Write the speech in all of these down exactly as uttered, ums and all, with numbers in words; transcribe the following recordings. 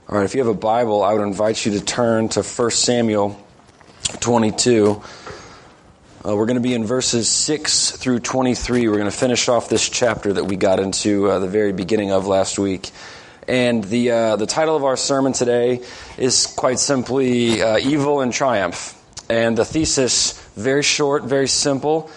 All right, if you have a Bible, I would invite you to turn to First Samuel twenty-two. Uh, we're going to be in verses six through twenty-three. We're going to finish off this chapter that we got into uh, the very beginning of last week. And the uh, the title of our sermon today is quite simply uh, Evil and Triumph. And the thesis, very short, very simple.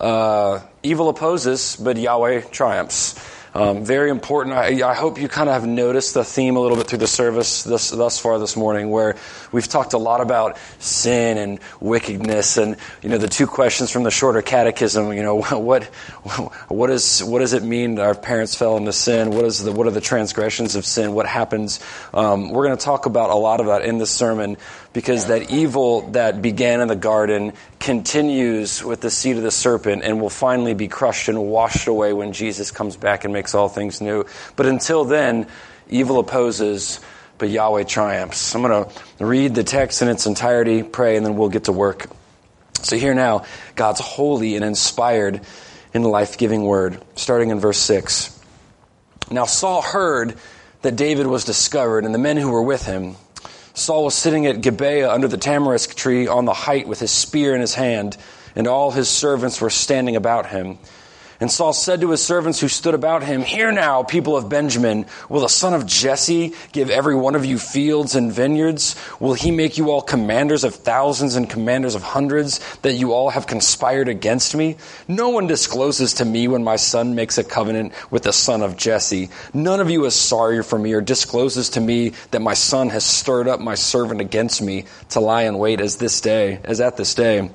Uh, evil opposes, but Yahweh triumphs. Um, very important. I, I hope you kind of have noticed the theme a little bit through the service this, thus far this morning, where we've talked a lot about sin and wickedness, and you know the two questions from the shorter catechism. You know what what is what does it mean that our parents fell into sin? What is the what are the transgressions of sin? What happens? Um, we're going to talk about a lot of that in this sermon, because that evil that began in the garden continues with the seed of the serpent and will finally be crushed and washed away when Jesus comes back and makes all things new. But until then, evil opposes, but Yahweh triumphs. I'm going to read the text in its entirety, pray, and then we'll get to work. So here now, God's holy and inspired and life-giving word, starting in verse six. Now Saul heard that David was discovered, and the men who were with him. Saul was sitting at Gibeah under the tamarisk tree on the height with his spear in his hand, and all his servants were standing about him. And Saul said to his servants who stood about him, "Hear now, people of Benjamin, will the son of Jesse give every one of you fields and vineyards? Will he make you all commanders of thousands and commanders of hundreds, that you all have conspired against me? No one discloses to me when my son makes a covenant with the son of Jesse. None of you is sorry for me or discloses to me that my son has stirred up my servant against me to lie in wait as this day, as at this day."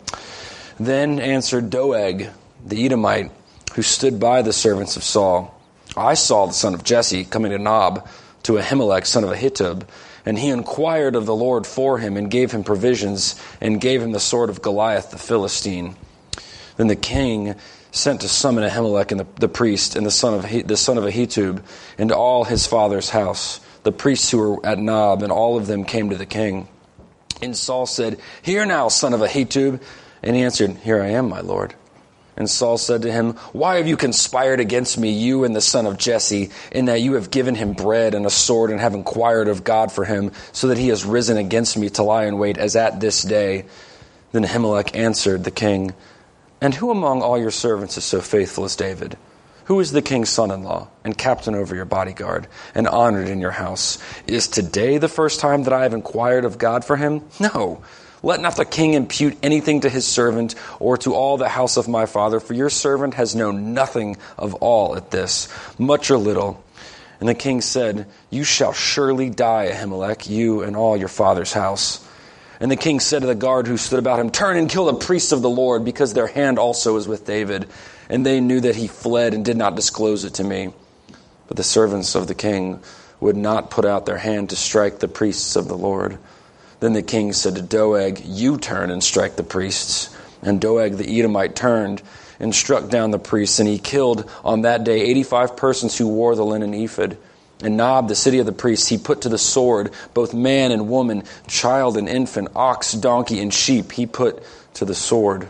Then answered Doeg, the Edomite, who stood by the servants of Saul, "I saw the son of Jesse coming to Nob, to Ahimelech, son of Ahitub, and he inquired of the Lord for him, and gave him provisions, and gave him the sword of Goliath the Philistine." Then the king sent to summon Ahimelech and the, the priest, and the son of the son of Ahitub, and all his father's house, the priests who were at Nob, and all of them came to the king. And Saul said, "Hear now, son of Ahitub." And he answered, "Here I am, my lord." And Saul said to him, "Why have you conspired against me, you and the son of Jesse, in that you have given him bread and a sword and have inquired of God for him, so that he has risen against me to lie in wait as at this day?" Then Ahimelech answered the king, "And who among all your servants is so faithful as David? Who is the king's son-in-law and captain over your bodyguard and honored in your house? Is today the first time that I have inquired of God for him? No. Let not the king impute anything to his servant or to all the house of my father, for your servant has known nothing of all at this, much or little." And the king said, "You shall surely die, Ahimelech, you and all your father's house." And the king said to the guard who stood about him, "Turn and kill the priests of the Lord, because their hand also is with David." And they knew that he fled and did not disclose it to me. But the servants of the king would not put out their hand to strike the priests of the Lord. Then the king said to Doeg, "You turn and strike the priests." And Doeg the Edomite turned and struck down the priests, and he killed on that day eighty-five persons who wore the linen ephod. And Nob, the city of the priests, he put to the sword, both man and woman, child and infant, ox, donkey, and sheep, he put to the sword.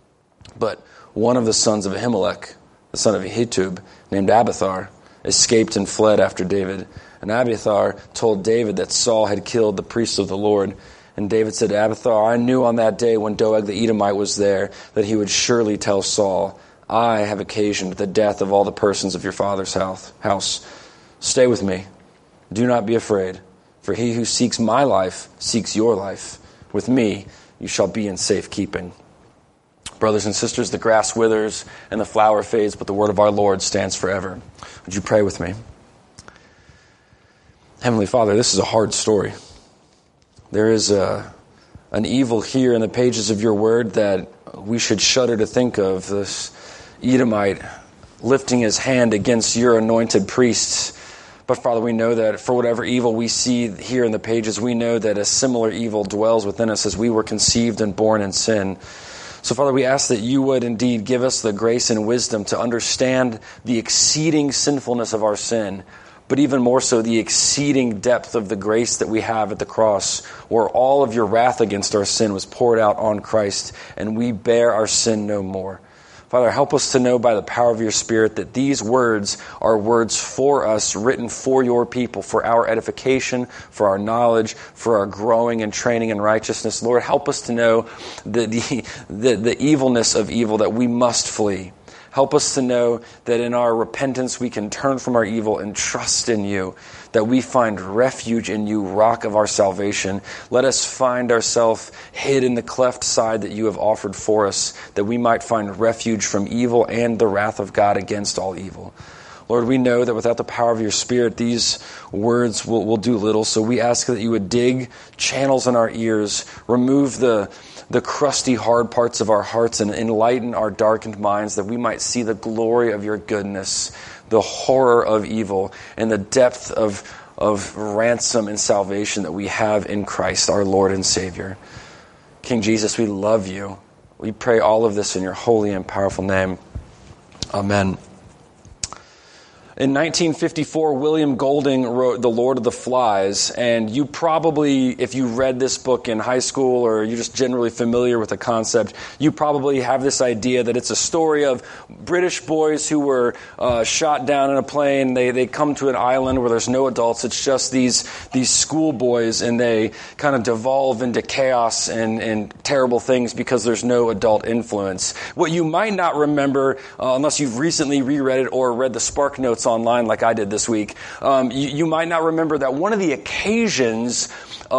But one of the sons of Ahimelech, the son of Ahitub, named Abiathar, escaped and fled after David. And Abiathar told David that Saul had killed the priests of the Lord. And David said to Abiathar, "I knew on that day when Doeg the Edomite was there that he would surely tell Saul, 'I have occasioned the death of all the persons of your father's house. Stay with me. Do not be afraid, for he who seeks my life seeks your life. With me you shall be in safekeeping.'" Brothers and sisters, the grass withers and the flower fades, but the word of our Lord stands forever. Would you pray with me? Heavenly Father, this is a hard story. There is a, an evil here in the pages of your word that we should shudder to think of. This Edomite lifting his hand against your anointed priests. But Father, we know that for whatever evil we see here in the pages, we know that a similar evil dwells within us as we were conceived and born in sin. So Father, we ask that you would indeed give us the grace and wisdom to understand the exceeding sinfulness of our sin, but even more so the exceeding depth of the grace that we have at the cross, where all of your wrath against our sin was poured out on Christ, and we bear our sin no more. Father, help us to know by the power of your Spirit that these words are words for us, written for your people, for our edification, for our knowledge, for our growing and training in righteousness. Lord, help us to know the, the, the, the evilness of evil that we must flee. Help us to know that in our repentance we can turn from our evil and trust in you, that we find refuge in you, rock of our salvation. Let us find ourselves hid in the cleft side that you have offered for us, that we might find refuge from evil and the wrath of God against all evil. Lord, we know that without the power of your Spirit, these words will, will do little. So we ask that you would dig channels in our ears, remove the the crusty, hard parts of our hearts, and enlighten our darkened minds, that we might see the glory of your goodness, the horror of evil, and the depth of, of ransom and salvation that we have in Christ, our Lord and Savior. King Jesus, we love you. We pray all of this in your holy and powerful name. Amen. In nineteen fifty-four, William Golding wrote The Lord of the Flies, and you probably, if you read this book in high school or you're just generally familiar with the concept, you probably have this idea that it's a story of British boys who were uh, shot down in a plane. They they come to an island where there's no adults. It's just these these schoolboys, and they kind of devolve into chaos and, and terrible things because there's no adult influence. What you might not remember, uh, unless you've recently reread it or read the Spark Notes online like I did this week, um, you, you might not remember that one of the occasions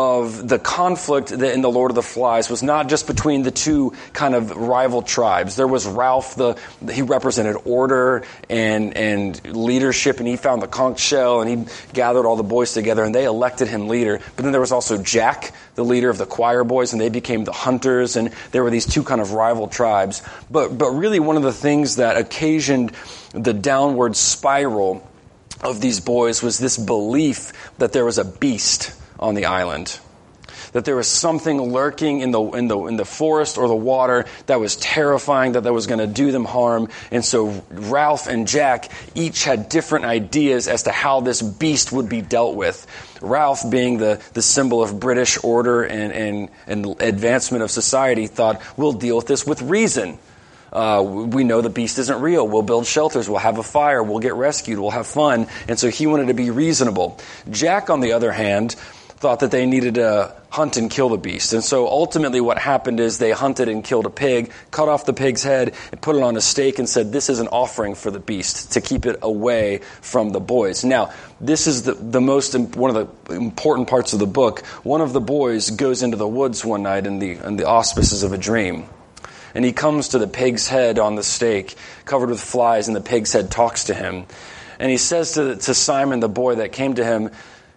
of the conflict in The Lord of the Flies was not just between the two kind of rival tribes. There was Ralph, the he represented order and and leadership, and he found the conch shell, and he gathered all the boys together, and they elected him leader. But then there was also Jack, the leader of the choir boys, and they became the hunters, and there were these two kind of rival tribes. But but really one of the things that occasioned the downward spiral of these boys was this belief that there was a beast on the island, that there was something lurking in the in the in the forest or the water that was terrifying, that that was going to do them harm. And so Ralph and Jack each had different ideas as to how this beast would be dealt with. Ralph, being the, the symbol of British order and, and, and advancement of society, thought, we'll deal with this with reason. Uh, we know the beast isn't real. We'll build shelters. We'll have a fire. We'll get rescued. We'll have fun. And so he wanted to be reasonable. Jack, on the other hand, thought that they needed to hunt and kill the beast. And so ultimately what happened is they hunted and killed a pig, cut off the pig's head, and put it on a stake and said, this is an offering for the beast, to keep it away from the boys. Now, this is the, the most, one of the important parts of the book. One of the boys goes into the woods one night in the, in the auspices of a dream. And he comes to the pig's head on the stake, covered with flies, and the pig's head talks to him. And he says to, to Simon, the boy that came to him,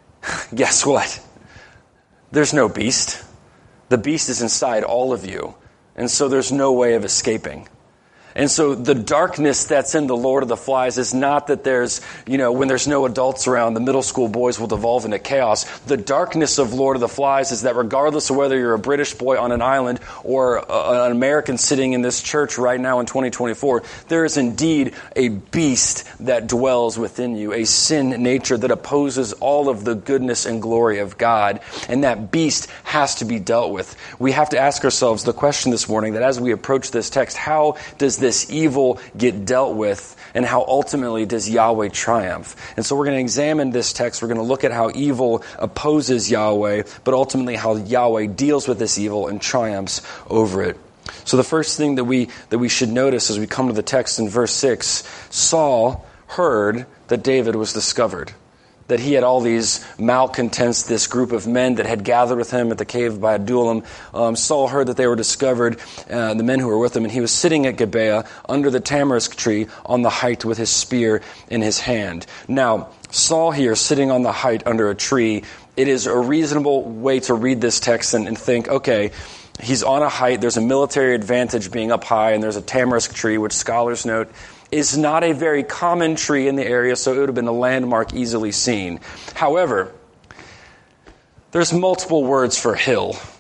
guess what? There's no beast. The beast is inside all of you. And so there's no way of escaping. And so the darkness that's in The Lord of the Flies is not that there's, you know, when there's no adults around, the middle school boys will devolve into chaos. The darkness of Lord of the Flies is that regardless of whether you're a British boy on an island or a, an American sitting in this church right now in twenty twenty-four, there is indeed a beast that dwells within you, a sin nature that opposes all of the goodness and glory of God. And that beast has to be dealt with. We have to ask ourselves the question this morning that as we approach this text, how does this evil get dealt with, and how ultimately does Yahweh triumph? And so we're going to examine this text. We're going to look at how evil opposes Yahweh, but ultimately how Yahweh deals with this evil and triumphs over it. So the first thing that we that we should notice as we come to the text in verse six, Saul heard that David was discovered, that he had all these malcontents, this group of men that had gathered with him at the cave by Adullam. Um, Saul heard that they were discovered, uh, the men who were with him, and he was sitting at Gibeah under the tamarisk tree on the height with his spear in his hand. Now, Saul here sitting on the height under a tree, it is a reasonable way to read this text and, and think, okay, he's on a height, there's a military advantage being up high, and there's a tamarisk tree, which scholars note is not a very common tree in the area, so it would have been a landmark easily seen. However, there's multiple words for hill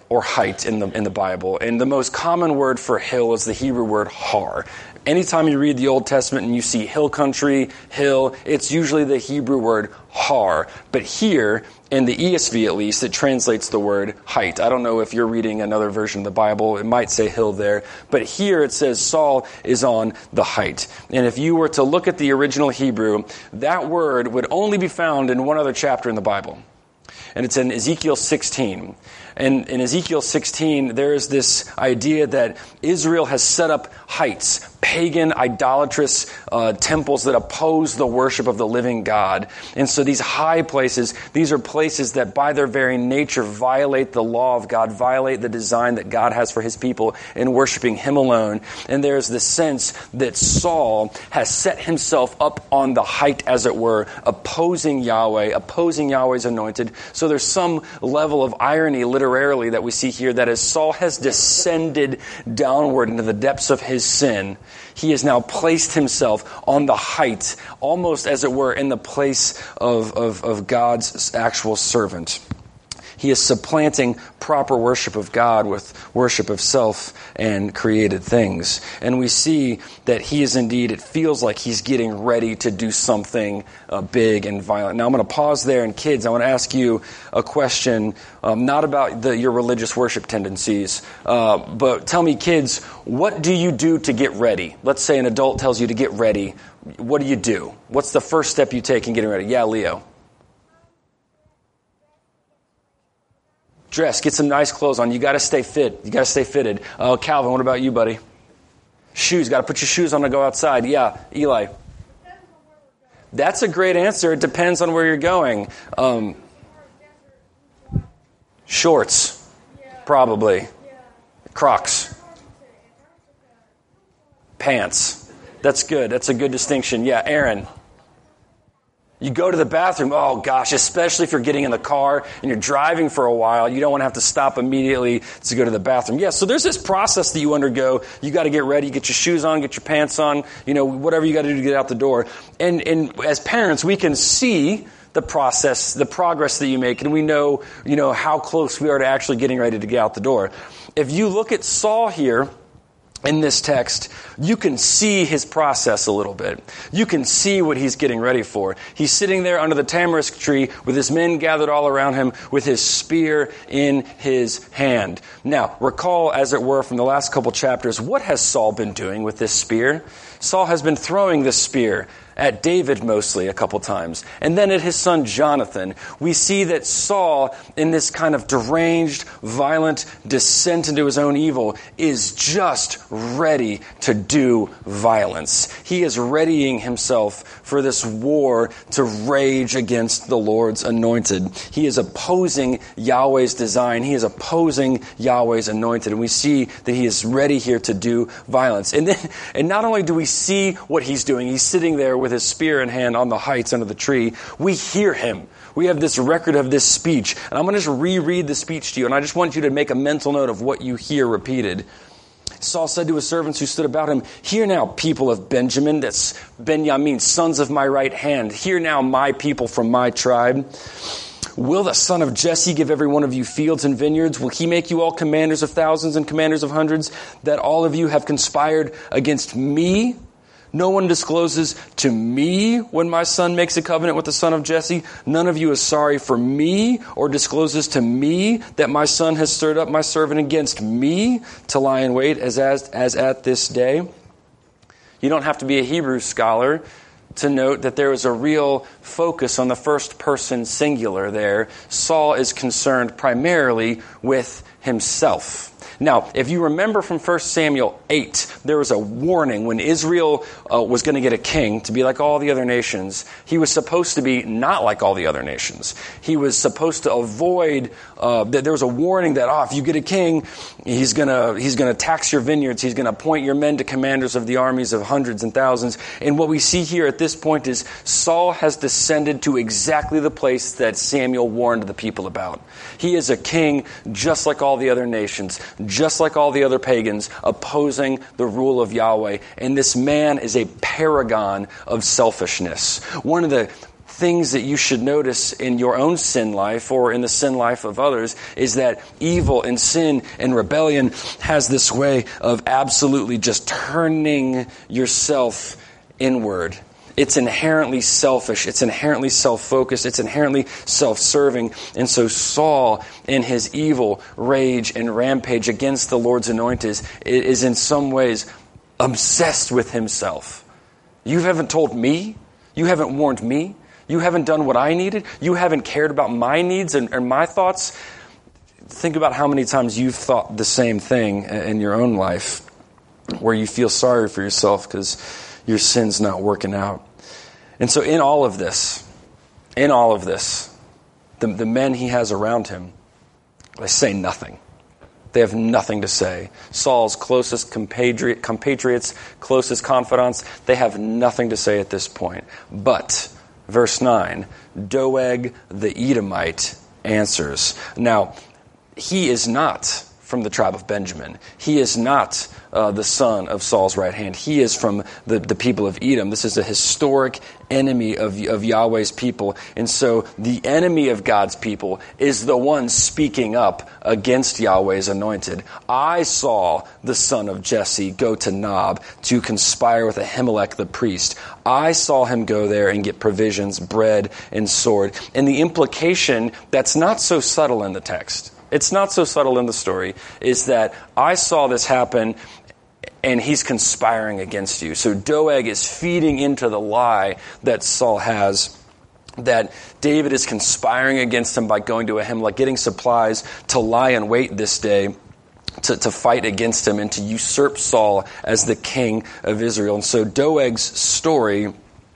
or height in the in the Bible. And the most common word for hill is the Hebrew word har. Anytime you read the Old Testament and you see hill country, hill, it's usually the Hebrew word har. But here, in the E S V at least, it translates the word height. I don't know if you're reading another version of the Bible, it might say hill there. But here it says Saul is on the height. And if you were to look at the original Hebrew, that word would only be found in one other chapter in the Bible. And it's in Ezekiel sixteen. And in Ezekiel sixteen, there is this idea that Israel has set up heights, pagan, idolatrous uh, temples that oppose the worship of the living God. And so these high places, these are places that by their very nature violate the law of God, violate the design that God has for his people in worshiping him alone. And there's this sense that Saul has set himself up on the height, as it were, opposing Yahweh, opposing Yahweh's anointed. So there's some level of irony literarily that we see here, that as Saul has descended downward into the depths of his sin, he has now placed himself on the height, almost as it were in the place of, of, of God's actual servant. He is supplanting proper worship of God with worship of self and created things. And we see that he is indeed, it feels like he's getting ready to do something uh, big and violent. Now I'm going to pause there, and kids, I want to ask you a question, um, not about the, your religious worship tendencies, uh, but tell me, kids, what do you do to get ready? Let's say an adult tells you to get ready. What do you do? What's the first step you take in getting ready? Yeah, Leo. Dress, get some nice clothes on. You got to stay fit. You got to stay fitted. Uh, Calvin, what about you, buddy? Shoes, got to put your shoes on to go outside. Yeah, Eli. That's a great answer. It depends on where you're going. Um, shorts, probably. Crocs. Pants. That's good. That's a good distinction. Yeah, Aaron. You go to the bathroom, oh gosh, especially if you're getting in the car and you're driving for a while, you don't want to have to stop immediately to go to the bathroom. Yeah, so there's this process that you undergo. You got to get ready, get your shoes on, get your pants on, you know, whatever you got to do to get out the door. And, and as parents, we can see the process, the progress that you make, and we know, you know, how close we are to actually getting ready to get out the door. If you look at Saul here, in this text, you can see his process a little bit. You can see what he's getting ready for. He's sitting there under the tamarisk tree with his men gathered all around him with his spear in his hand. Now, recall, as it were, from the last couple chapters, what has Saul been doing with this spear? Saul has been throwing this spear at David mostly a couple times, and then at his son Jonathan. We see that Saul, in this kind of deranged, violent descent into his own evil, is just ready to do violence. He is readying himself for this war to rage against the Lord's anointed. He is opposing Yahweh's design. He is opposing Yahweh's anointed, and we see that he is ready here to do violence. And then, and not only do we see what he's doing, he's sitting there with his spear in hand on the heights under the tree. We hear him. We have this record of this speech. And I'm going to just reread the speech to you. And I just want you to make a mental note of what you hear repeated. Saul said to his servants who stood about him, "Hear now, people of Benjamin," that's Benjamin, sons of my right hand. "Hear now, my people from my tribe. Will the son of Jesse give every one of you fields and vineyards? Will he make you all commanders of thousands and commanders of hundreds, that all of you have conspired against me? No one discloses to me when my son makes a covenant with the son of Jesse. None of you is sorry for me or discloses to me that my son has stirred up my servant against me to lie in wait as, as, as at this day." You don't have to be a Hebrew scholar to note that there is a real focus on the first person singular there. Saul is concerned primarily with himself. Now, if you remember from First Samuel eight, there was a warning when Israel uh, was going to get a king to be like all the other nations. He was supposed to be not like all the other nations. He was supposed to avoid, uh, there was a warning that, oh, if you get a king, he's going to he's going to tax your vineyards. He's going to appoint your men to commanders of the armies of hundreds and thousands. And what we see here at this point is Saul has descended to exactly the place that Samuel warned the people about. He is a king just like all the other nations, just like all the other pagans, opposing the rule of Yahweh. And this man is a paragon of selfishness. One of the things that you should notice in your own sin life or in the sin life of others is that evil and sin and rebellion has this way of absolutely just turning yourself inward. It's inherently selfish. It's inherently self-focused. It's inherently self-serving. And so Saul, in his evil rage and rampage against the Lord's anointed, is in some ways obsessed with himself. You haven't told me. You haven't warned me. You haven't done what I needed. You haven't cared about my needs and, and my thoughts. Think about how many times you've thought the same thing in your own life, where you feel sorry for yourself because your sin's not working out. And so in all of this, in all of this, the, the men he has around him, they say nothing. They have nothing to say. Saul's closest compatriot, compatriots, closest confidants, they have nothing to say at this point. But, verse nine, Doeg the Edomite answers. Now, he is not from the tribe of Benjamin. He is not uh, the son of Saul's right hand. He is from the, the people of Edom. This is a historic enemy of, of Yahweh's people. And so the enemy of God's people is the one speaking up against Yahweh's anointed. I saw the son of Jesse go to Nob to conspire with Ahimelech the priest. I saw him go there and get provisions, bread, and sword. And the implication that's not so subtle in the text, it's not so subtle in the story, is that I saw this happen and he's conspiring against you. So Doeg is feeding into the lie that Saul has, that David is conspiring against him by going to Ahimelech, getting supplies to lie in wait this day, to, to fight against him and to usurp Saul as the king of Israel. And so Doeg's story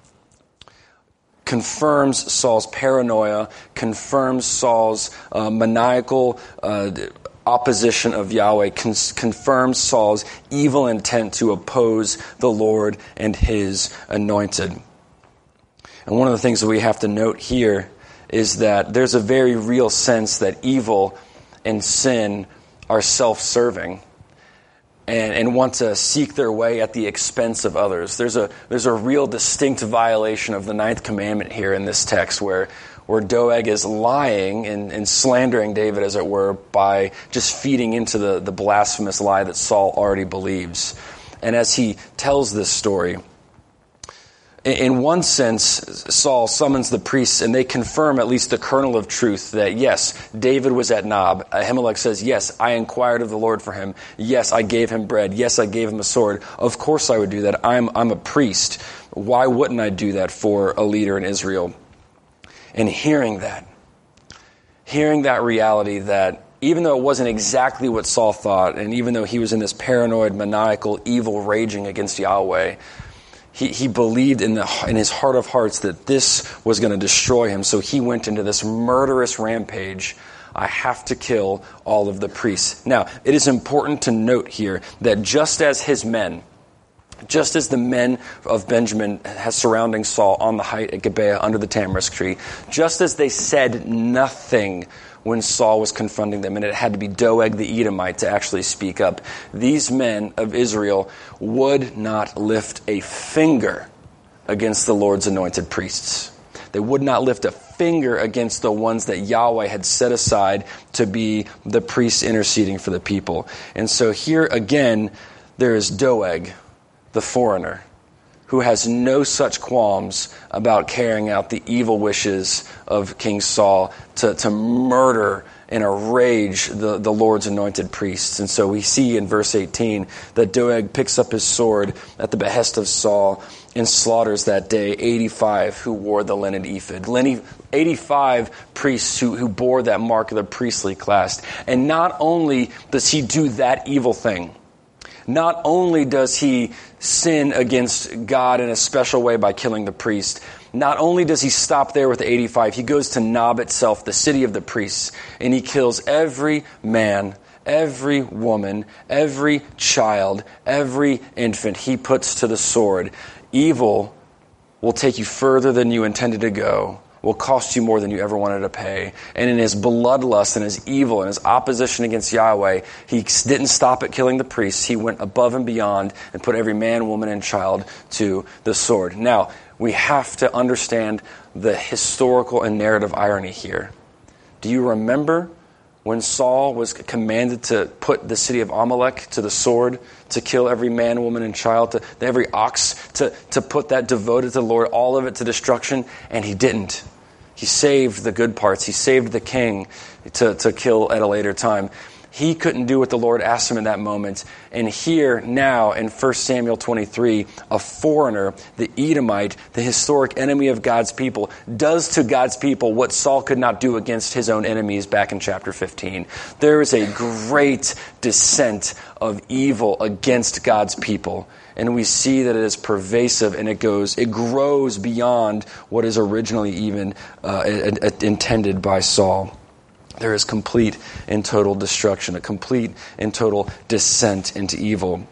confirms Saul's paranoia, confirms Saul's uh, maniacal uh, opposition of Yahweh, con- confirms Saul's evil intent to oppose the Lord and his anointed. And one of the things that we have to note here is that there's a very real sense that evil and sin are self-serving and, and want to seek their way at the expense of others. There's a there's a real distinct violation of the ninth commandment here in this text where where Doeg is lying and, and slandering David, as it were, by just feeding into the, the blasphemous lie that Saul already believes. And as he tells this story, in one sense, Saul summons the priests and they confirm at least the kernel of truth that, yes, David was at Nob. Ahimelech says, yes, I inquired of the Lord for him. Yes, I gave him bread. Yes, I gave him a sword. Of course I would do that. I'm, I'm a priest. Why wouldn't I do that for a leader in Israel? And hearing that, hearing that reality that even though it wasn't exactly what Saul thought, and even though he was in this paranoid, maniacal, evil raging against Yahweh, He he believed in the in his heart of hearts that this was going to destroy him. So he went into this murderous rampage. I have to kill all of the priests. Now, it is important to note here that just as his men, just as the men of Benjamin surrounding Saul on the height at Gibeah under the tamarisk tree, just as they said nothing when Saul was confronting them, and it had to be Doeg the Edomite to actually speak up, these men of Israel would not lift a finger against the Lord's anointed priests. They would not lift a finger against the ones that Yahweh had set aside to be the priests interceding for the people. And so here again, there is Doeg, the foreigner, who has no such qualms about carrying out the evil wishes of King Saul to, to murder and enrage the, the Lord's anointed priests. And so we see in verse eighteen that Doeg picks up his sword at the behest of Saul and slaughters that day eighty-five who wore the linen ephod. eighty-five priests who, who bore that mark of the priestly class. And not only does he do that evil thing, not only does he sin against God in a special way by killing the priest, not only does he stop there with the eighty-five, he goes to Nob itself, the city of the priests, and he kills every man, every woman, every child, every infant he puts to the sword. Evil will take you further than you intended to go, will cost you more than you ever wanted to pay. And in his bloodlust and his evil and his opposition against Yahweh, he didn't stop at killing the priests. He went above and beyond and put every man, woman, and child to the sword. Now, we have to understand the historical and narrative irony here. Do you remember when Saul was commanded to put the city of Amalek to the sword, to kill every man, woman, and child, to every ox, to, to put that devoted to the Lord, all of it to destruction? And he didn't. He saved the good parts. He saved the king to, to kill at a later time. He couldn't do what the Lord asked him in that moment. And here, now, in First Samuel twenty-three, a foreigner, the Edomite, the historic enemy of God's people, does to God's people what Saul could not do against his own enemies back in chapter fifteen. There is a great descent of evil against God's people. And we see that it is pervasive, and it goes, it grows beyond what is originally even uh, intended by Saul. There is complete and total destruction, a complete and total descent into evil.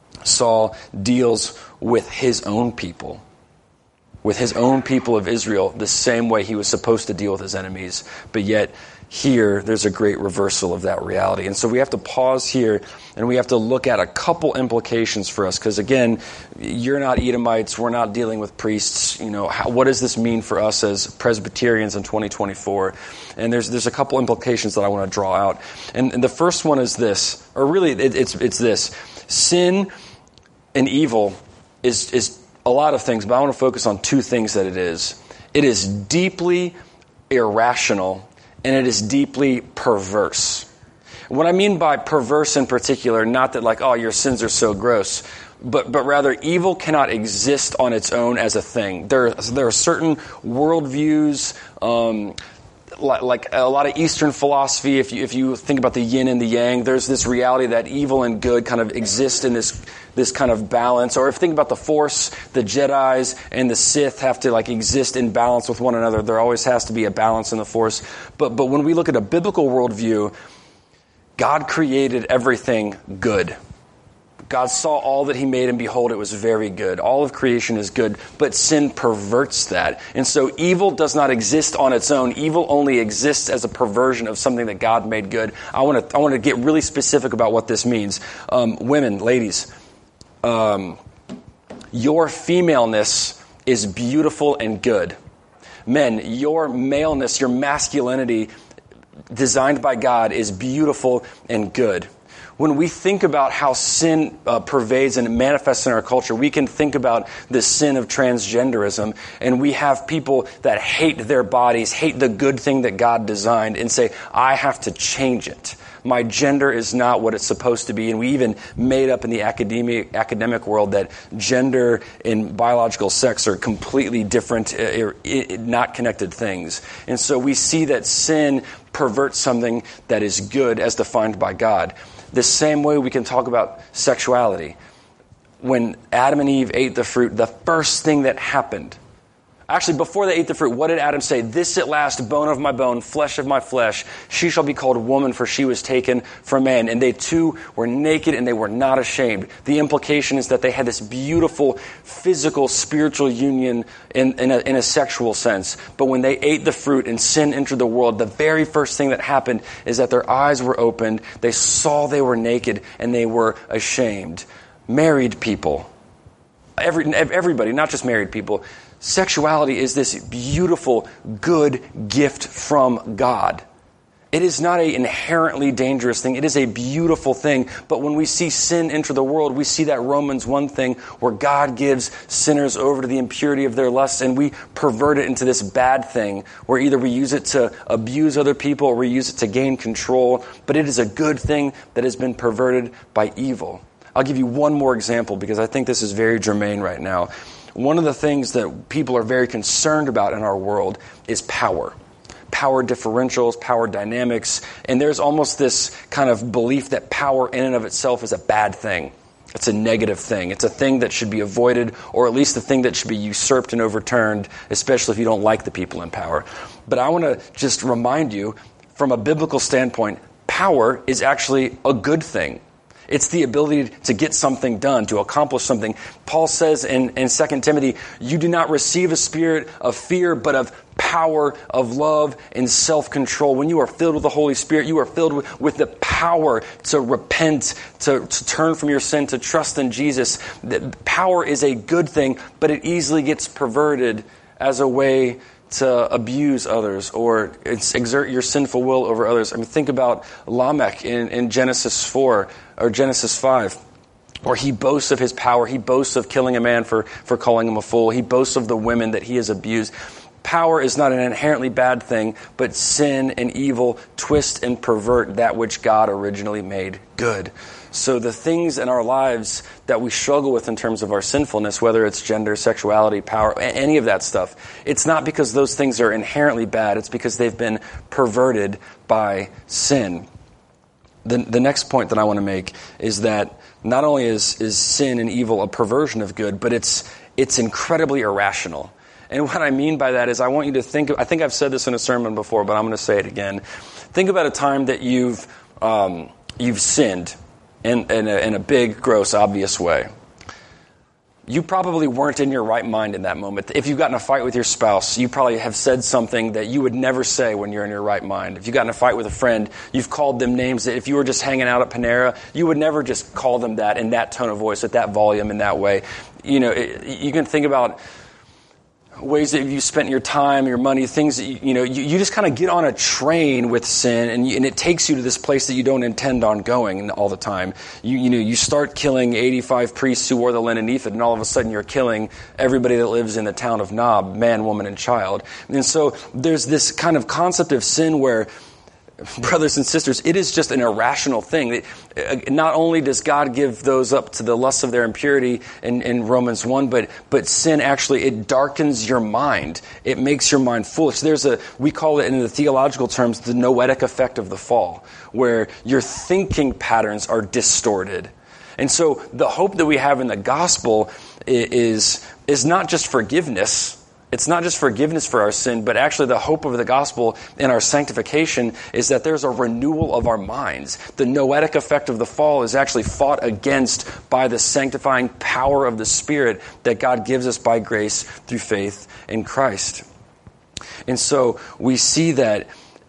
Saul deals with his own people, with his own people of Israel, the same way he was supposed to deal with his enemies. But yet, here, there's a great reversal of that reality. And so we have to pause here, and we have to look at a couple implications for us. Because again, you're not Edomites, we're not dealing with priests. You know, how, what does this mean for us as Presbyterians in twenty twenty-four? And there's there's a couple implications that I want to draw out. And, and the first one is this, or really it, it's it's this. Sin and evil is is a lot of things, but I want to focus on two things that it is. It is deeply irrational, and it is deeply perverse. What I mean by perverse in particular, not that like, oh, your sins are so gross, but but rather evil cannot exist on its own as a thing. There, there are certain worldviews, um, like, like a lot of Eastern philosophy, if you if you think about the yin and the yang, there's this reality that evil and good kind of exist in this this kind of balance. Or if you think about the Force, the Jedis and the Sith have to like exist in balance with one another. There always has to be a balance in the Force. But but when we look at a biblical worldview, God created everything good. God saw all that he made, and behold, it was very good. All of creation is good, but sin perverts that. And so evil does not exist on its own. Evil only exists as a perversion of something that God made good. I want to I want to get really specific about what this means. Um, women, ladies, um, your femaleness is beautiful and good. Men, your maleness, your masculinity designed by God is beautiful and good. When we think about how sin uh, pervades and manifests in our culture, we can think about the sin of transgenderism, and we have people that hate their bodies, hate the good thing that God designed, and say, I have to change it. My gender is not what it's supposed to be. And we even made up in the academic academic world that gender and biological sex are completely different, uh, not connected things. And so we see that sin perverts something that is good as defined by God. The same way we can talk about sexuality. When Adam and Eve ate the fruit, the first thing that happened, actually before they ate the fruit, what did Adam say? This at last, bone of my bone, flesh of my flesh, she shall be called woman, for she was taken from man. And they too were naked, and they were not ashamed. The implication is that they had this beautiful physical, spiritual union in, in, a, in a sexual sense. But when they ate the fruit and sin entered the world, the very first thing that happened is that their eyes were opened, they saw they were naked, and they were ashamed. Married people, every, everybody, not just married people, sexuality is this beautiful, good gift from God. It is not an inherently dangerous thing. It is a beautiful thing. But when we see sin enter the world, we see that Romans one thing where God gives sinners over to the impurity of their lusts, and we pervert it into this bad thing where either we use it to abuse other people or we use it to gain control. But it is a good thing that has been perverted by evil. I'll give you one more example because I think this is very germane right now. One of the things that people are very concerned about in our world is power. Power differentials, power dynamics, and there's almost this kind of belief that power in and of itself is a bad thing. It's a negative thing. It's a thing that should be avoided, or at least a thing that should be usurped and overturned, especially if you don't like the people in power. But I want to just remind you, from a biblical standpoint, power is actually a good thing. It's the ability to get something done, to accomplish something. Paul says in, in Second Timothy, you do not receive a spirit of fear, but of power. power of love and self-control. When you are filled with the Holy Spirit, you are filled with, with the power to repent, to, to turn from your sin, to trust in Jesus. The power is a good thing, but it easily gets perverted as a way to abuse others or exert your sinful will over others. I mean, think about Lamech in, in Genesis four or Genesis five. Or he boasts of his power. He boasts of killing a man for, for calling him a fool. He boasts of the women that he has abused. Power is not an inherently bad thing, but sin and evil twist and pervert that which God originally made good. So the things in our lives that we struggle with in terms of our sinfulness, whether it's gender, sexuality, power, any of that stuff, it's not because those things are inherently bad. It's because they've been perverted by sin. The, the next point that I want to make is that not only is, is sin and evil a perversion of good, but it's it's incredibly irrational. And what I mean by that is I want you to think, I think I've said this in a sermon before, but I'm going to say it again. Think about a time that you've um, you've sinned in, in, a, in a big, gross, obvious way. You probably weren't in your right mind in that moment. If you got in a fight with your spouse, you probably have said something that you would never say when you're in your right mind. If you got in a fight with a friend, you've called them names that if you were just hanging out at Panera, you would never just call them that in that tone of voice, at that volume, in that way. You know, it, you can think about ways that you spent your time, your money, things that, you, you know, you, you just kind of get on a train with sin and, you, and it takes you to this place that you don't intend on going all the time. You, you know, you start killing eighty-five priests who wore the linen ephod and all of a sudden you're killing everybody that lives in the town of Nob, man, woman, and child. And so there's this kind of concept of sin where, brothers and sisters, it is just an irrational thing. Not only does God give those up to the lust of their impurity in, in Romans one, but but sin actually, it darkens your mind. It makes your mind foolish. There's a, we call it in the theological terms, the noetic effect of the fall, where your thinking patterns are distorted. And so the hope that we have in the gospel is, is not just forgiveness. It's not just forgiveness for our sin, but actually the hope of the gospel in our sanctification is that there's a renewal of our minds. The noetic effect of the fall is actually fought against by the sanctifying power of the Spirit that God gives us by grace through faith in Christ. And so we see that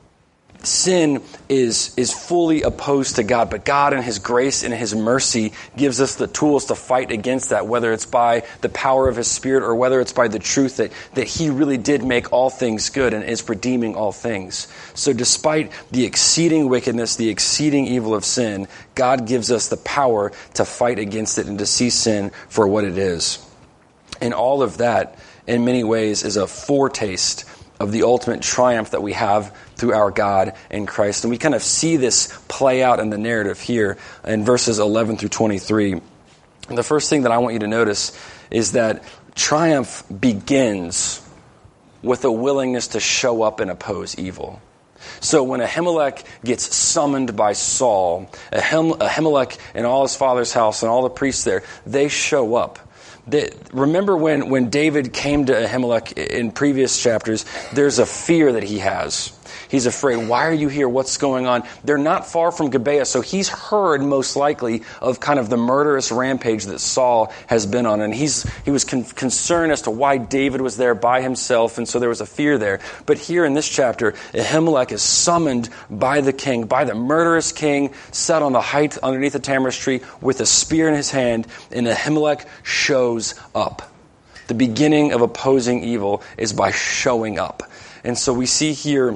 sin is is fully opposed to God, but God in His grace and His mercy gives us the tools to fight against that, whether it's by the power of His Spirit or whether it's by the truth that, that He really did make all things good and is redeeming all things. So despite the exceeding wickedness, the exceeding evil of sin, God gives us the power to fight against it and to see sin for what it is. And all of that, in many ways, is a foretaste of the ultimate triumph that we have through our God in Christ. And we kind of see this play out in the narrative here in verses eleven through twenty-three. And the first thing that I want you to notice is that triumph begins with a willingness to show up and oppose evil. So when Ahimelech gets summoned by Saul, Ahimelech and all his father's house and all the priests there, they show up. They, remember when, when David came to Ahimelech in previous chapters, there's a fear that he has. He's afraid, why are you here? What's going on? They're not far from Gibeah, so he's heard most likely of kind of the murderous rampage that Saul has been on. And he's he was con- concerned as to why David was there by himself, and so there was a fear there. But here in this chapter, Ahimelech is summoned by the king, by the murderous king, sat on the height underneath a tamarisk tree with a spear in his hand, and Ahimelech shows up. The beginning of opposing evil is by showing up. And so we see here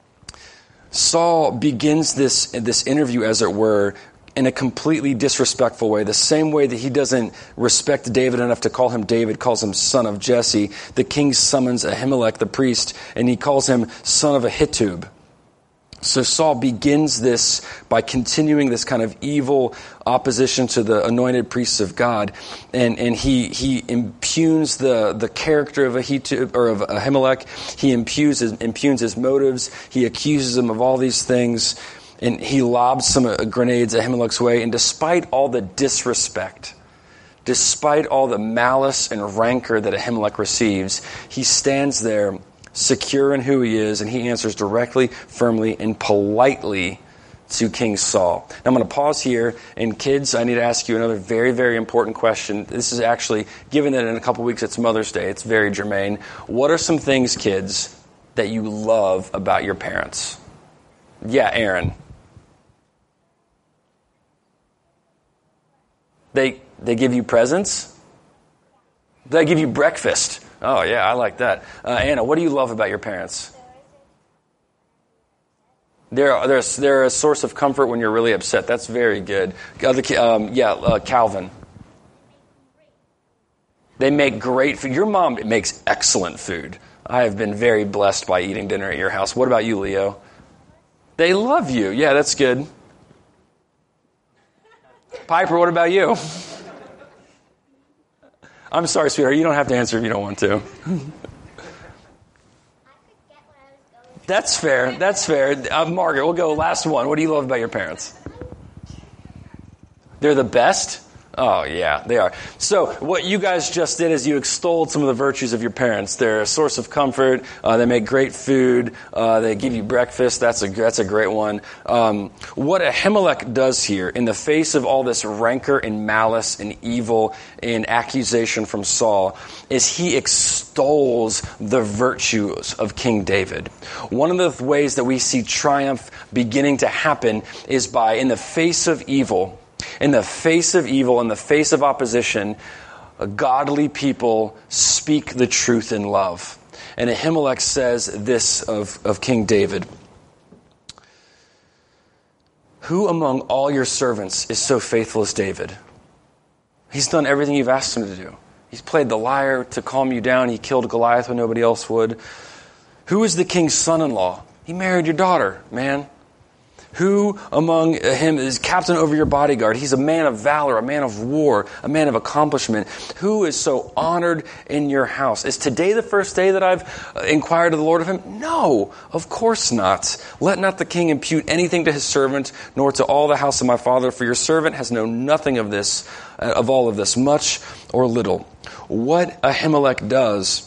Saul begins this this interview, as it were, in a completely disrespectful way. The same way that he doesn't respect David enough to call him David, calls him son of Jesse. The king summons Ahimelech, the priest, and he calls him son of Ahitub. So Saul begins this by continuing this kind of evil opposition to the anointed priests of God, and and he he impugns the the character of Ahitub or of Ahimelech. He impugns his, impugns his motives. He accuses him of all these things, and he lobs some uh, grenades Ahimelech's way. And despite all the disrespect, despite all the malice and rancor that Ahimelech receives, he stands there secure in who he is, and he answers directly, firmly, and politely to King Saul. Now I'm going to pause here, and kids, I need to ask you another very, very important question. This is actually, given that in a couple weeks it's Mother's Day, it's very germane. What are some things, kids, that you love about your parents? Yeah, Aaron. They they give you presents? They give you breakfast? Oh, yeah, I like that. Uh, Anna, what do you love about your parents? They're, they're, they're a source of comfort when you're really upset. That's very good. Other, um, yeah, uh, Calvin. They make great food. Your mom makes excellent food. I have been very blessed by eating dinner at your house. What about you, Leo? They love you. Yeah, that's good. Piper, what about you? I'm sorry, sweetheart. You don't have to answer if you don't want to. That's fair. That's fair. Uh, Margaret, we'll go last one. What do you love about your parents? They're the best? Oh, yeah, they are. So what you guys just did is you extolled some of the virtues of your parents. They're a source of comfort. Uh, they make great food. Uh, they give you breakfast. That's a that's a great one. Um, what Ahimelech does here in the face of all this rancor and malice and evil and accusation from Saul is he extols the virtues of King David. One of the ways that we see triumph beginning to happen is by, in the face of evil, In the face of evil, in the face of opposition, godly people speak the truth in love. And Ahimelech says this of, of King David. Who among all your servants is so faithful as David? He's done everything you've asked him to do. He's played the lyre to calm you down. He killed Goliath when nobody else would. Who is the king's son-in-law? He married your daughter, man. Who among him is captain over your bodyguard? He's a man of valor, a man of war, a man of accomplishment. Who is so honored in your house? Is today the first day that I've inquired of the Lord of him? No, of course not. Let not the king impute anything to his servant, nor to all the house of my father, for your servant has known nothing of this, of all of this, much or little. What Ahimelech does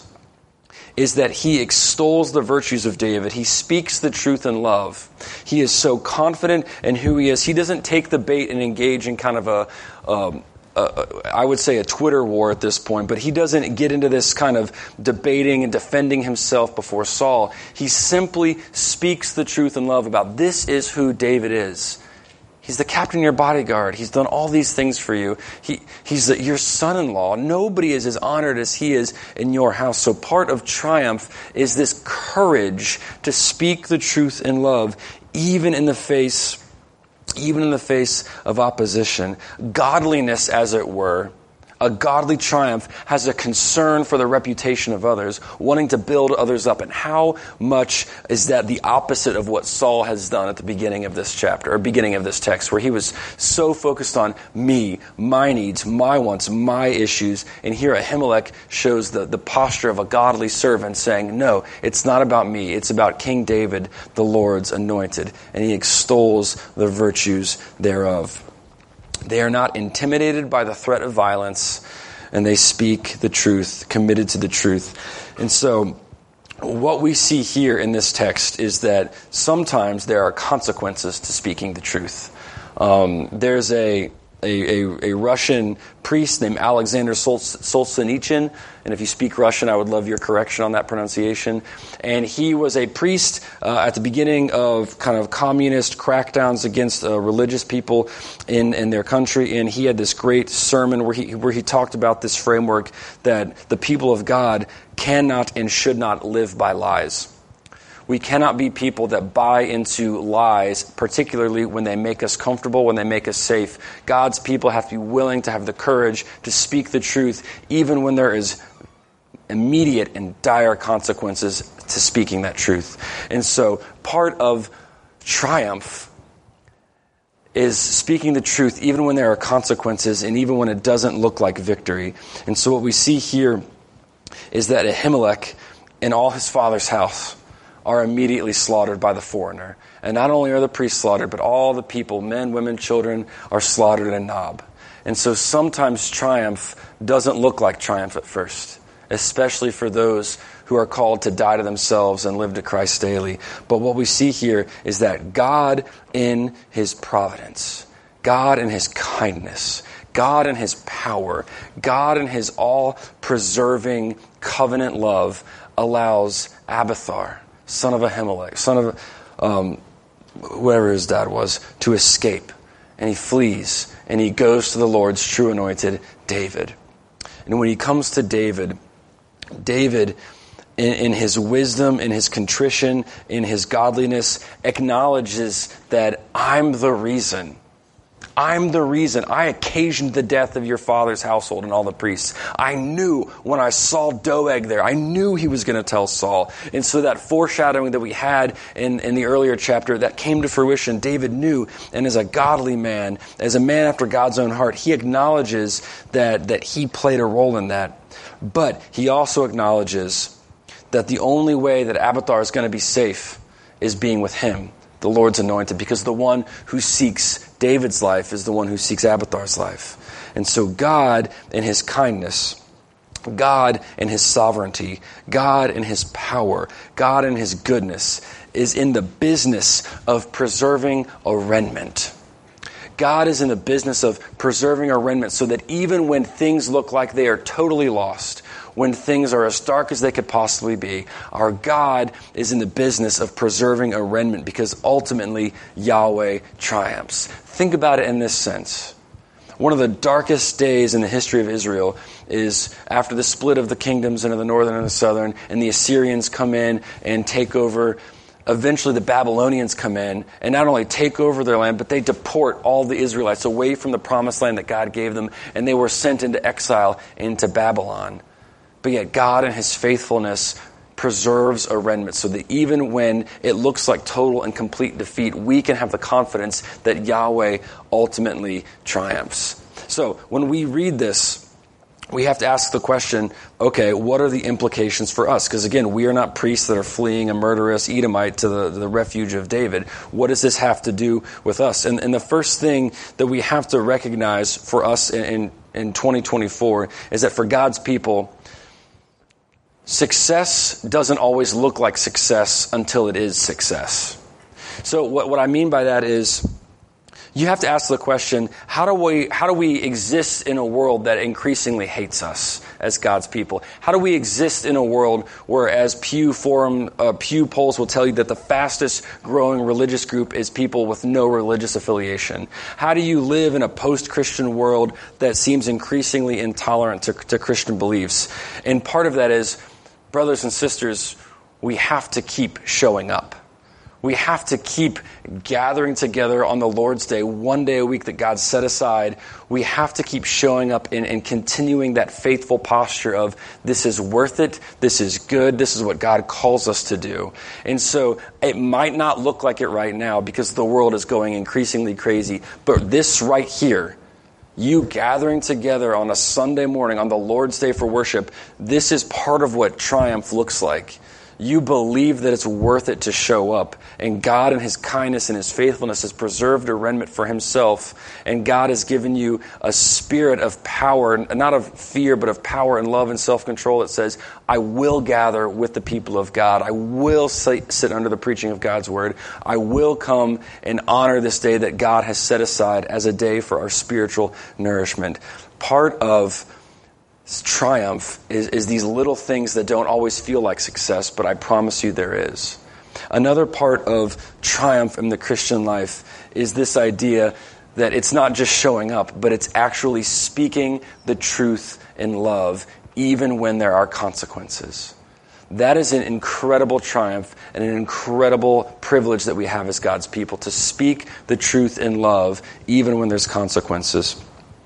is that he extols the virtues of David. He speaks the truth in love. He is so confident in who he is. He doesn't take the bait and engage in kind of a, um, a, I would say a Twitter war at this point, but he doesn't get into this kind of debating and defending himself before Saul. He simply speaks the truth in love about this is who David is. He's the captain of your bodyguard. He's done all these things for you. He, he's the, your son-in-law. Nobody is as honored as he is in your house. So part of triumph is this courage to speak the truth in love, even in the face, even in the face of opposition. Godliness, as it were, a godly triumph has a concern for the reputation of others, wanting to build others up. And how much is that the opposite of what Saul has done at the beginning of this chapter, or beginning of this text, where he was so focused on me, my needs, my wants, my issues. And here Ahimelech shows the, the posture of a godly servant saying, no, it's not about me. It's about King David, the Lord's anointed. And he extols the virtues thereof. They are not intimidated by the threat of violence, and they speak the truth, committed to the truth. And so what we see here in this text is that sometimes there are consequences to speaking the truth. Um, there's a A, a, a Russian priest named Alexander Solzhenitsyn. And if you speak Russian, I would love your correction on that pronunciation. And he was a priest uh, at the beginning of kind of communist crackdowns against uh, religious people in, in their country. And he had this great sermon where he where he talked about this framework that the people of God cannot and should not live by lies. We cannot be people that buy into lies, particularly when they make us comfortable, when they make us safe. God's people have to be willing to have the courage to speak the truth, even when there is immediate and dire consequences to speaking that truth. And so part of triumph is speaking the truth, even when there are consequences and even when it doesn't look like victory. And so what we see here is that Ahimelech and all his father's house are immediately slaughtered by the foreigner. And not only are the priests slaughtered, but all the people, men, women, children, are slaughtered in Nob. And so sometimes triumph doesn't look like triumph at first, especially for those who are called to die to themselves and live to Christ daily. But what we see here is that God in his providence, God in his kindness, God in his power, God in his all-preserving covenant love allows Abiathar son of Ahimelech, son of um, whoever his dad was, to escape. And he flees, and he goes to the Lord's true anointed, David. And when he comes to David, David, in, in his wisdom, in his contrition, in his godliness, acknowledges that I'm the reason. I'm the reason. I occasioned the death of your father's household and all the priests. I knew when I saw Doeg there, I knew he was going to tell Saul. And so that foreshadowing that we had in, in the earlier chapter, that came to fruition. David knew, and as a godly man, as a man after God's own heart, he acknowledges that, that he played a role in that. But he also acknowledges that the only way that Abiathar is going to be safe is being with him, the Lord's anointed, because the one who seeks David's life is the one who seeks Abiathar's life. And so God in his kindness, God in his sovereignty, God in his power, God in his goodness is in the business of preserving a remnant. God is in the business of preserving a remnant so that even when things look like they are totally lost, when things are as dark as they could possibly be, our God is in the business of preserving a remnant because ultimately Yahweh triumphs. Think about it in this sense. One of the darkest days in the history of Israel is after the split of the kingdoms into the northern and the southern, and the Assyrians come in and take over. Eventually the Babylonians come in and not only take over their land, but they deport all the Israelites away from the promised land that God gave them, and they were sent into exile into Babylon. But yet God in his faithfulness preserves a remnant so that even when it looks like total and complete defeat, we can have the confidence that Yahweh ultimately triumphs. So when we read this, we have to ask the question, okay, what are the implications for us? Because again, we are not priests that are fleeing a murderous Edomite to the, the refuge of David. What does this have to do with us? And, and the first thing that we have to recognize for us in, in, in twenty twenty-four is that for God's people, success doesn't always look like success until it is success. So what, what I mean by that is you have to ask the question, how do we how do we exist in a world that increasingly hates us as God's people? How do we exist in a world where, as Pew Forum, uh, Pew polls will tell you, that the fastest growing religious group is people with no religious affiliation? How do you live in a post-Christian world that seems increasingly intolerant to, to Christian beliefs? And part of that is, brothers and sisters, we have to keep showing up. We have to keep gathering together on the Lord's Day, one day a week that God set aside. We have to keep showing up and, and continuing that faithful posture of this is worth it, this is good, this is what God calls us to do. And so it might not look like it right now because the world is going increasingly crazy, but this right here, you gathering together on a Sunday morning, on the Lord's Day for worship, this is part of what triumph looks like. You believe that it's worth it to show up. And God in his kindness and his faithfulness has preserved a remnant for himself. And God has given you a spirit of power, not of fear, but of power and love and self-control that says, I will gather with the people of God. I will sit under the preaching of God's word. I will come and honor this day that God has set aside as a day for our spiritual nourishment. Part of triumph is, is these little things that don't always feel like success, but I promise you there is. Another part of triumph in the Christian life is this idea that it's not just showing up, but it's actually speaking the truth in love, even when there are consequences. That is an incredible triumph and an incredible privilege that we have as God's people, to speak the truth in love, even when there's consequences.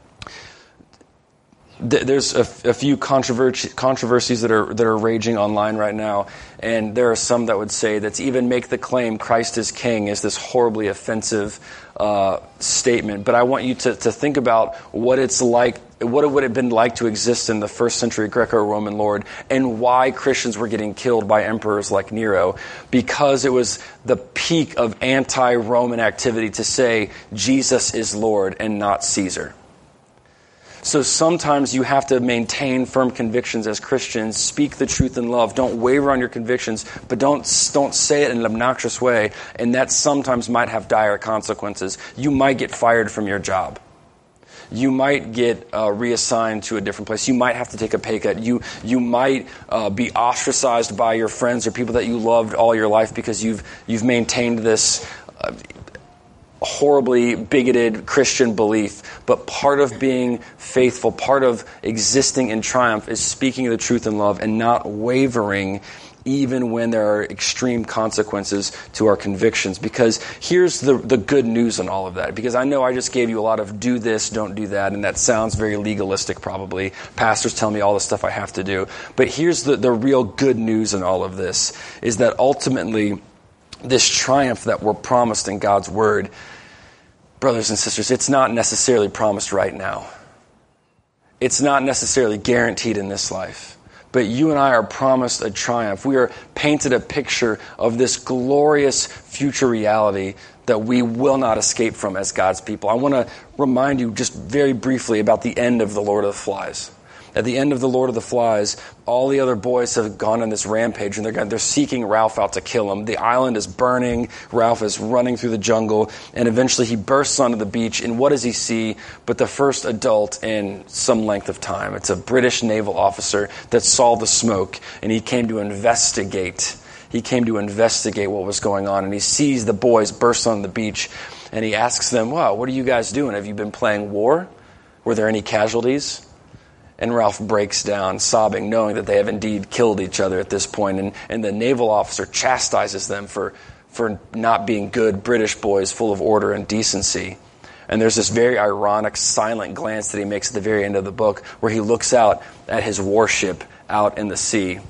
There's a, a few controversy, controversies that are that are raging online right now, and there are some that would say that to even make the claim Christ is King is this horribly offensive uh, statement. But I want you to, to think about what it's like, what it would have been like to exist in the first century Greco-Roman Lord, and why Christians were getting killed by emperors like Nero, because it was the peak of anti-Roman activity to say Jesus is Lord and not Caesar. So sometimes you have to maintain firm convictions as Christians, speak the truth in love, don't waver on your convictions, but don't don't say it in an obnoxious way, and that sometimes might have dire consequences. You might get fired from your job. You might get uh, reassigned to a different place. You might have to take a pay cut. You you might uh, be ostracized by your friends or people that you loved all your life because you've you've maintained this uh, horribly bigoted Christian belief. But part of being faithful, part of existing in triumph, is speaking the truth in love and not wavering even when there are extreme consequences to our convictions. Because here's the, the good news in all of that. Because I know I just gave you a lot of do this, don't do that, and that sounds very legalistic probably. Pastors tell me all the stuff I have to do. But here's the, the real good news in all of this, is that ultimately this triumph that we're promised in God's Word, brothers and sisters, it's not necessarily promised right now. It's not necessarily guaranteed in this life. But you and I are promised a triumph. We are painted a picture of this glorious future reality that we will not escape from as God's people. I want to remind you just very briefly about the end of The Lord of the Flies. At the end of The Lord of the Flies, all the other boys have gone on this rampage, and they're they're seeking Ralph out to kill him. The island is burning. Ralph is running through the jungle, and eventually he bursts onto the beach, and what does he see but the first adult in some length of time? It's a British naval officer that saw the smoke, and he came to investigate. He came to investigate what was going on, and he sees the boys burst on the beach, and he asks them, wow, what are you guys doing? Have you been playing war? Were there any casualties? And Ralph breaks down, sobbing, knowing that they have indeed killed each other at this point. And, and the naval officer chastises them for, for not being good British boys full of order and decency. And there's this very ironic, silent glance that he makes at the very end of the book where he looks out at his warship out in the sea.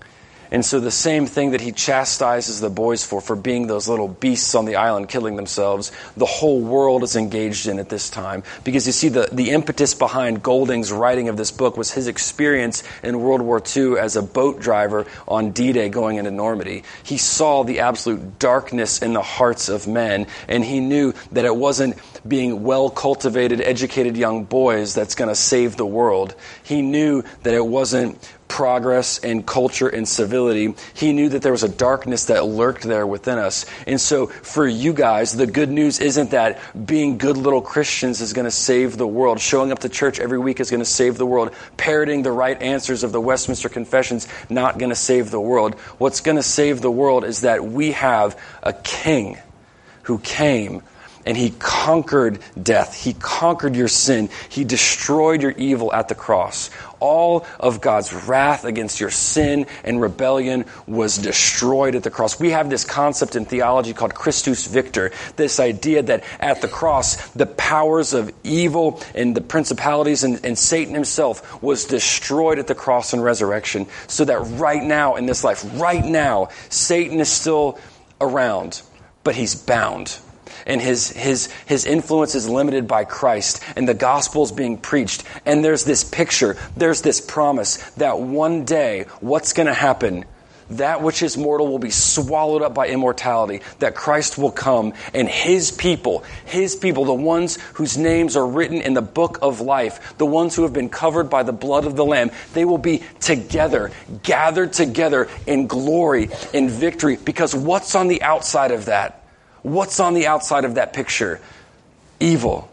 And so the same thing that he chastises the boys for, for being those little beasts on the island killing themselves, the whole world is engaged in at this time. Because you see, the, the impetus behind Golding's writing of this book was his experience in World War Two as a boat driver on D-Day going into Normandy. He saw the absolute darkness in the hearts of men, and he knew that it wasn't being well-cultivated, educated young boys that's going to save the world. He knew that it wasn't progress and culture and civility. He knew that there was a darkness that lurked there within us. And so for you guys, the good news isn't that being good little Christians is going to save the world. Showing up to church every week is going to save the world. Parroting the right answers of the Westminster Confessions, not going to save the world. What's going to save the world is that we have a king who came and he conquered death. He conquered your sin. He destroyed your evil at the cross. All of God's wrath against your sin and rebellion was destroyed at the cross. We have this concept in theology called Christus Victor, this idea that at the cross, the powers of evil and the principalities and, and Satan himself was destroyed at the cross and resurrection, so that right now in this life, right now, Satan is still around, but he's bound. And his his his influence is limited by Christ, and the gospel is being preached. And there's this picture, there's this promise that one day, what's going to happen? That which is mortal will be swallowed up by immortality, that Christ will come, and his people, his people, the ones whose names are written in the book of life, the ones who have been covered by the blood of the Lamb, they will be together, gathered together in glory, in victory. Because what's on the outside of that? What's on the outside of that picture? Evil,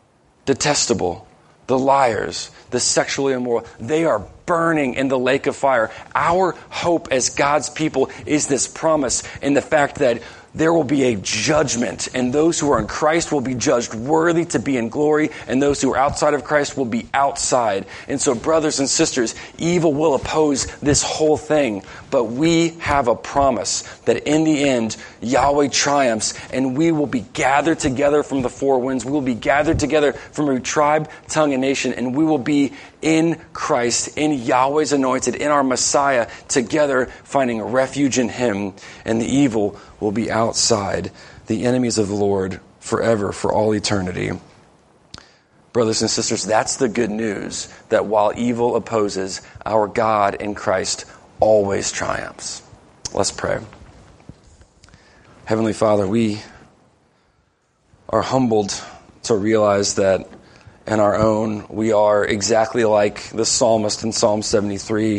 detestable, the liars, the sexually immoral. They are burning in the lake of fire. Our hope as God's people is this promise in the fact that there will be a judgment, and those who are in Christ will be judged worthy to be in glory, and those who are outside of Christ will be outside. And so, brothers and sisters, evil will oppose this whole thing, but we have a promise that in the end, Yahweh triumphs, and we will be gathered together from the four winds. We will be gathered together from every tribe, tongue, and nation, and we will be in Christ, in Yahweh's anointed, in our Messiah, together finding a refuge in him, and the evil will be outside, the enemies of the Lord forever, for all eternity. Brothers and sisters, that's the good news, that while evil opposes, our God in Christ always triumphs. Let's pray. Heavenly Father, we are humbled to realize that in our own, we are exactly like the psalmist in Psalm seventy-three,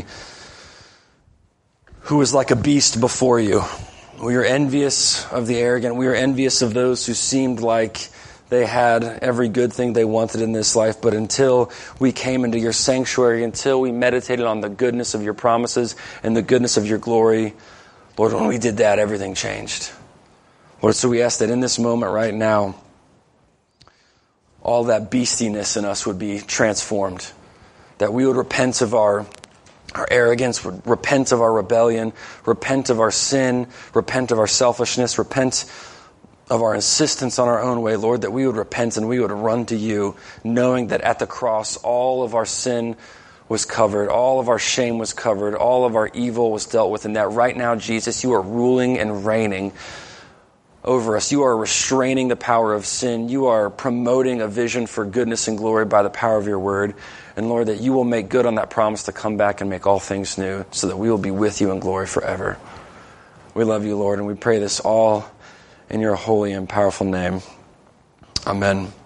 who is like a beast before you. We are envious of the arrogant. We are envious of those who seemed like They had every good thing they wanted in this life, but until we came into your sanctuary, until we meditated on the goodness of your promises and the goodness of your glory, Lord, when we did that, everything changed. Lord, so we ask that in this moment right now, all that beastiness in us would be transformed, that we would repent of our our arrogance, repent of our rebellion, repent of our sin, repent of our selfishness, repent of our insistence on our own way, Lord, that we would repent and we would run to you, knowing that at the cross all of our sin was covered, all of our shame was covered, all of our evil was dealt with, and that right now, Jesus, you are ruling and reigning over us. You are restraining the power of sin. You are promoting a vision for goodness and glory by the power of your word. And Lord, that you will make good on that promise to come back and make all things new so that we will be with you in glory forever. We love you, Lord, and we pray this all in your holy and powerful name. Amen.